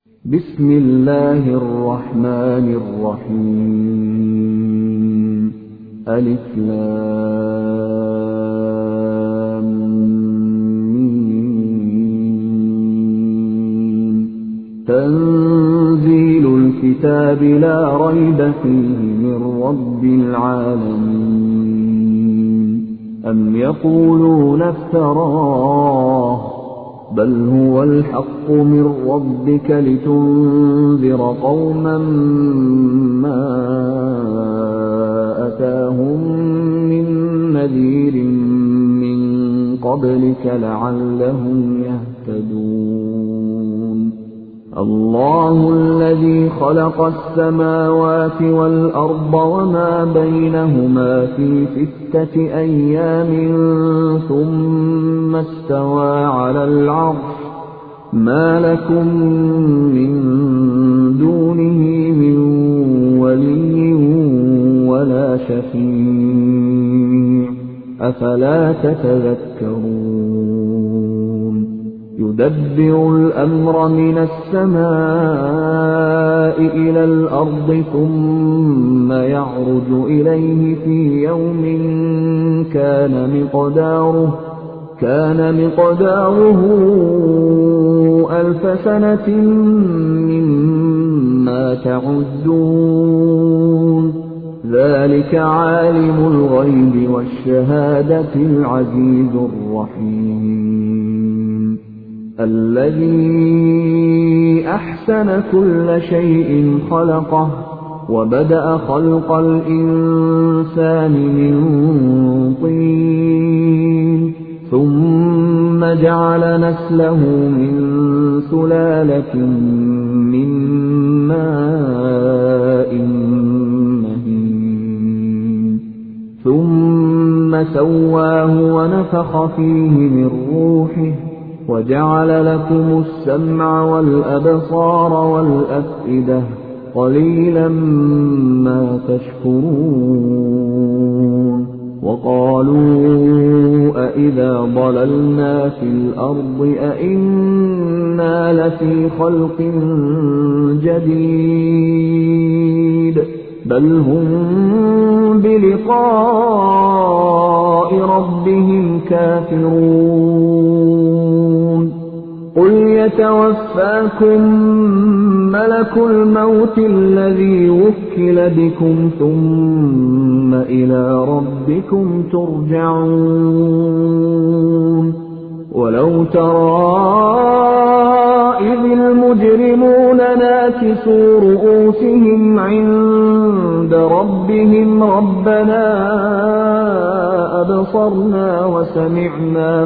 بسم الله الرحمن الرحيم. ألف لام ميم. تنزيل الكتاب لا ريب فيه من رب العالمين. أم يقولون افتراه بل هو الحق من ربك لتنذر قوما ما أتاهم من نذير من قبلك لعلهم يهتدون. الله الذي خلق السماوات والأرض وما بينهما في 6 أيام ثم استوى على العرش ما لكم من دونه من ولي ولا شفيع أفلا تتذكرون. يدبر الأمر من السماء إلى الأرض ثم يعرج إليه في يوم كان مقداره 1000 سنة مما تعدون. ذلك عالم الغيب والشهادة العزيز الرحيم. الذي أحسن كل شيء خلقه وبدأ خلق الإنسان من طين ثم جعل نسله من سلالة من ماء مهين ثم سواه ونفخ فيه من روحه وجعل لكم السمع والأبصار والأفئدة قليلا ما تشكرون. وقالوا أإذا ضللنا في الأرض أإنا لفي خلق جديد بل هم بلقاء ربهم كافرون. قل يتوفاكم ملك الموت الذي وكل بكم ثم إلى ربكم ترجعون. ولو ترى إذ المجرمون ناكسوا رؤوسهم عند ربهم ربنا أبصرنا وسمعنا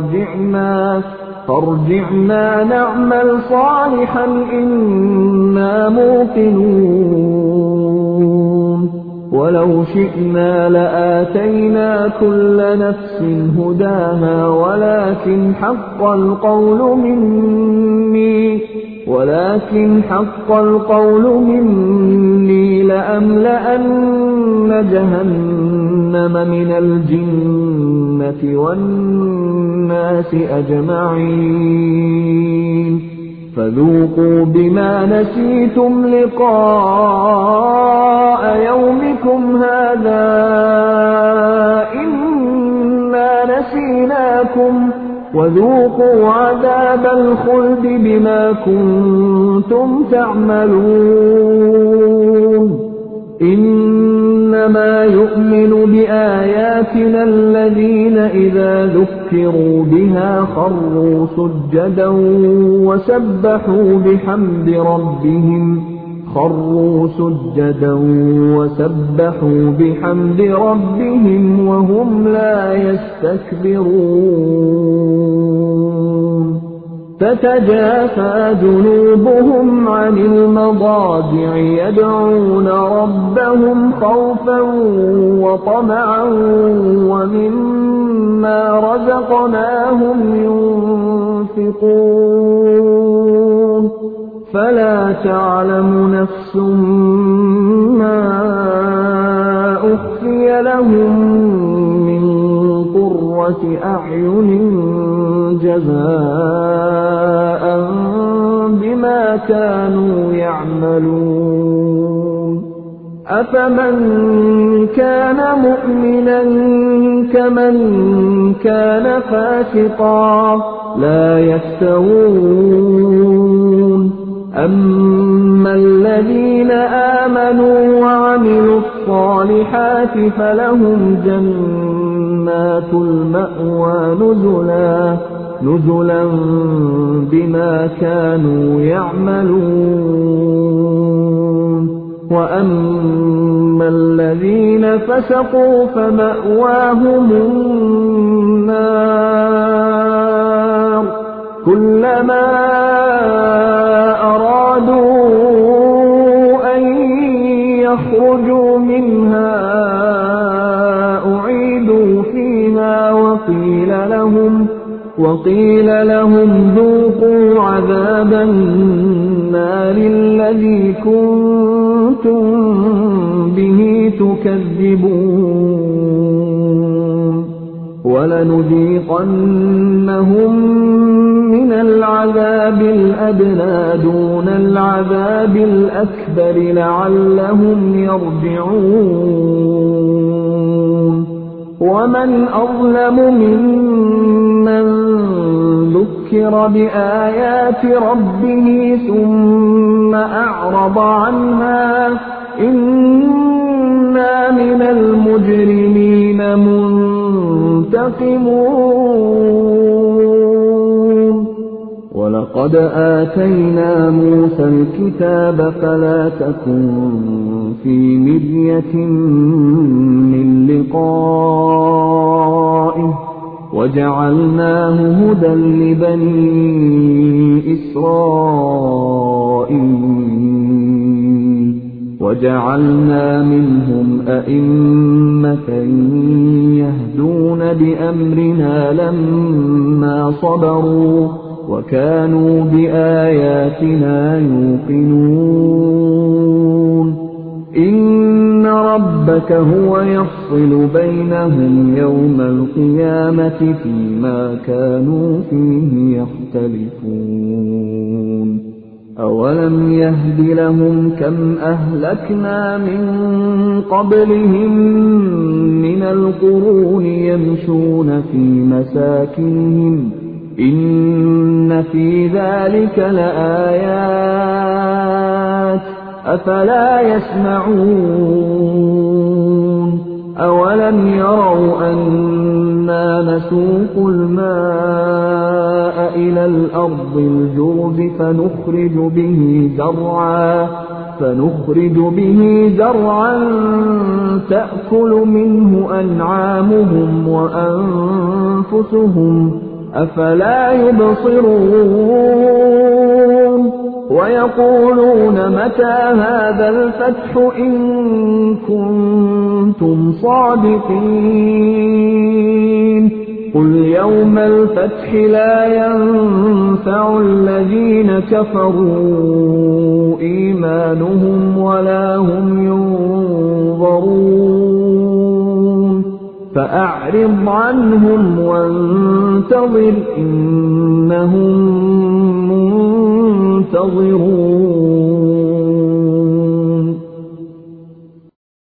فارجعنا نعمل صالحا إنا موقنون. ولو شئنا لآتينا كل نفس هداها ولكن حق القول مني لأملأن جهنم من الجنة والناس أجمعين. فذوقوا بما نسيتم لقاء يومكم هذا إنا نسيناكم وذوقوا عذاب الخلد بما كنتم تعملون. إنما يؤمن بآياتنا الذين إذا ذكروا بها خروا سجدا وسبحوا بحمد ربهم وهم لا يستكبرون. تتجافى جنوبهم عن المضاجع يدعون ربهم خوفا وطمعا ومما رزقناهم ينفقون. فلا تعلم نفس ما أخفي لهم من قرة أعين جزاء بما كانوا يعملون أفمن كان مؤمنا كمن كان فاسقا لا يستوون أما الذين آمنوا وعملوا الصالحات فلهم جنات المأوى نزلا بما كانوا يعملون وأما الذين فسقوا فمأواهم النار كلما أرادوا أن يخرجوا منها أعيدوا فيها وقيل لهم ذوقوا عذاب النار الذي كنتم به تكذبون ولنذيقنهم من العذاب الأدنى دون العذاب الأكبر لعلهم يرجعون ومن أظلم ممن ذكر بآيات ربه ثم أعرض عنها إنا من المجرمين منتقمون ولقد آتينا موسى الكتاب فلا تكن في مرية من لقائه وجعلناه هدى لبني إسرائيل وجعلنا منهم أئمة يهدون بأمرنا لما صبروا وكانوا بآياتنا يوقنون إن ربك هو يفصل بينهم يوم القيامة فيما كانوا فيه يختلفون أولم يهد لهم كم أهلكنا من قبلهم من القرون يمشون في مساكنهم إن في ذلك لآيات أفلا يسمعون أولم يروا أنا نسوق الماء إلى الأرض الجرز فنخرج به زرعا تأكل منه أنعامهم وأنفسهم أفلا يبصرون ويقولون متى هذا الفتح إن كنتم صادقين قل يوم الفتح لا ينفع الذين كفروا إيمانهم ولا هم ينظرون فأعرض عنهم وانتظر إنهم منتظرون